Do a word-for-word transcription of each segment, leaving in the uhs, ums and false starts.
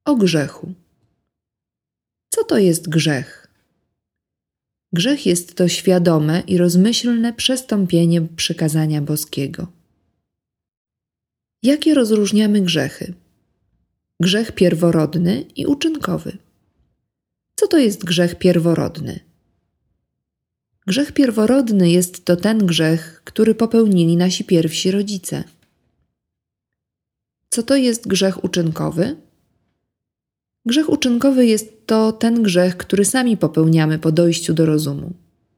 O grzechu. Co to jest grzech? Grzech jest to świadome i rozmyślne przestąpienie przykazania boskiego. Jakie rozróżniamy grzechy? Grzech pierworodny i uczynkowy. Co to jest grzech pierworodny? Grzech pierworodny jest to ten grzech, który popełnili nasi pierwsi rodzice. Co to jest grzech uczynkowy? Grzech uczynkowy jest to ten grzech, który sami popełniamy po dojściu do rozumu.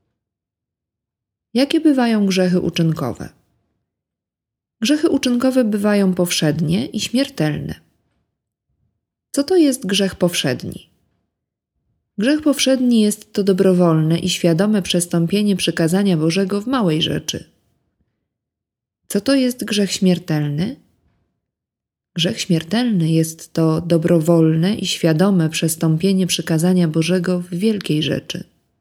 Jakie bywają grzechy uczynkowe? Grzechy uczynkowe bywają powszednie i śmiertelne. Co to jest grzech powszedni? Grzech powszedni jest to dobrowolne i świadome przestąpienie przykazania Bożego w małej rzeczy. Co to jest grzech śmiertelny? Grzech śmiertelny jest to dobrowolne i świadome przestąpienie przykazania Bożego w wielkiej rzeczy.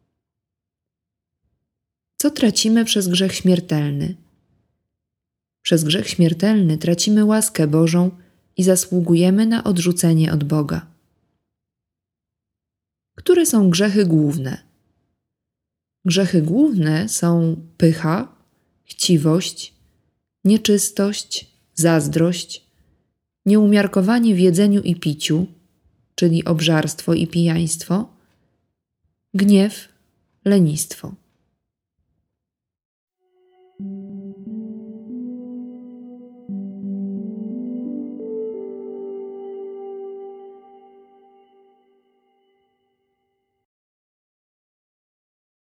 Co tracimy przez grzech śmiertelny? Przez grzech śmiertelny tracimy łaskę Bożą i zasługujemy na odrzucenie od Boga. Które są grzechy główne? Grzechy główne są pycha, chciwość, nieczystość, zazdrość, nieumiarkowanie w jedzeniu i piciu, czyli obżarstwo i pijaństwo, gniew, lenistwo.